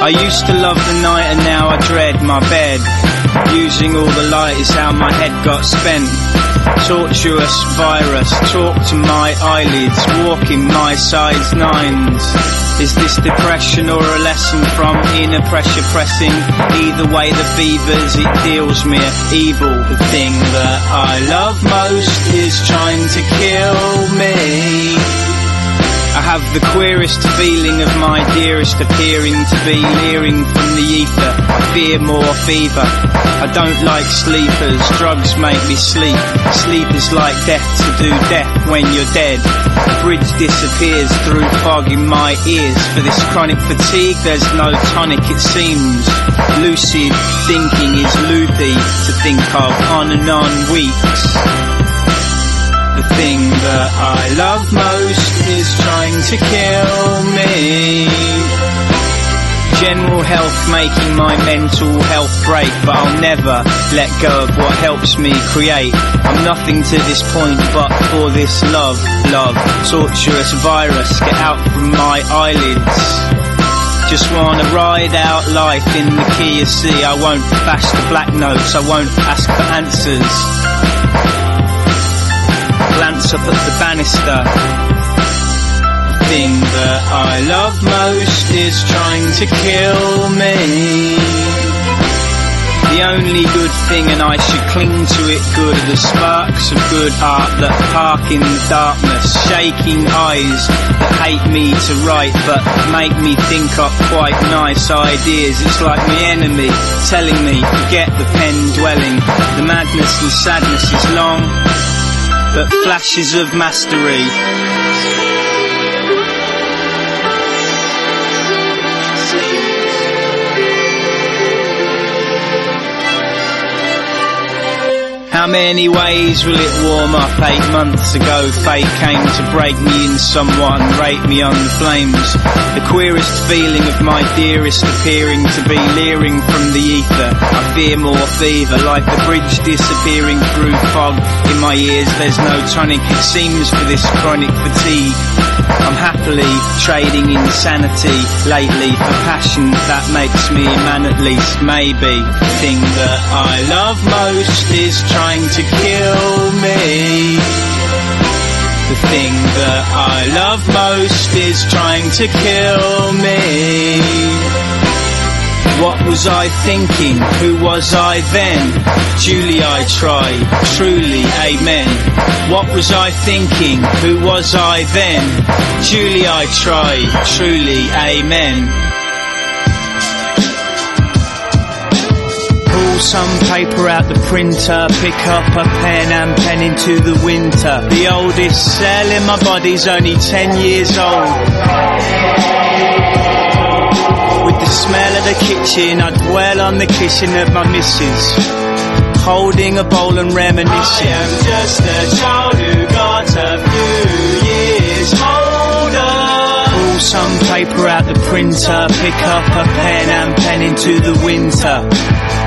I used to love the night and now I dread my bed. Using all the light is how my head got spent. Tortuous virus, talk to my eyelids, walking my size 9s. Is this depression or a lesson from inner pressure pressing? Either way the fevers, it deals me evil. The thing that I love most is trying to kill me. I have the queerest feeling of my dearest appearing to be leering from the ether. I fear more fever. I don't like sleepers, drugs make me sleep. Sleep is like death to do death when you're dead. The bridge disappears through fog in my ears. For this chronic fatigue there's no tonic it seems. Lucid thinking is loopy to think of on and on weeks. The thing that I love most is trying to kill me. General health making my mental health break, but I'll never let go of what helps me create. I'm nothing to this point but for this love. Torturous virus, get out from my eyelids. Just wanna ride out life in the Kia C. I won't bash the black notes, I won't ask for answers. Glance up at the banister. The thing that I love most is trying to kill me. The only good thing, and I should cling to it good, are the sparks of good art that park in the darkness. Shaking eyes that hate me to write but make me think up quite nice ideas. It's like my enemy telling me, forget the pen dwelling. The madness and sadness is long, but flashes of mastery. How many ways will it warm up? 8 months ago fate came to break me in someone, rape me on the flames. The queerest feeling of my dearest appearing to be leering from the ether. I fear more fever, like the bridge disappearing through fog in my ears. There's no tonic it seems for this chronic fatigue. I'm happily trading insanity lately for passion that makes me man at least. Maybe the thing that I love most is trying to kill me. The thing that I love most is trying to kill me. What was I thinking? Who was I then? Julie, I try, truly, amen. What was I thinking? Who was I then? Julie, I try, truly, amen. Pull some paper out the printer, pick up a pen and pen into the winter. The oldest cell in my body's only 10 years old. With the smell of the kitchen, I dwell on the kissing of my missus, holding a bowl and reminiscing. I am just a child who got a few years older. Pull some paper out the printer, pick up a pen and pen into the winter.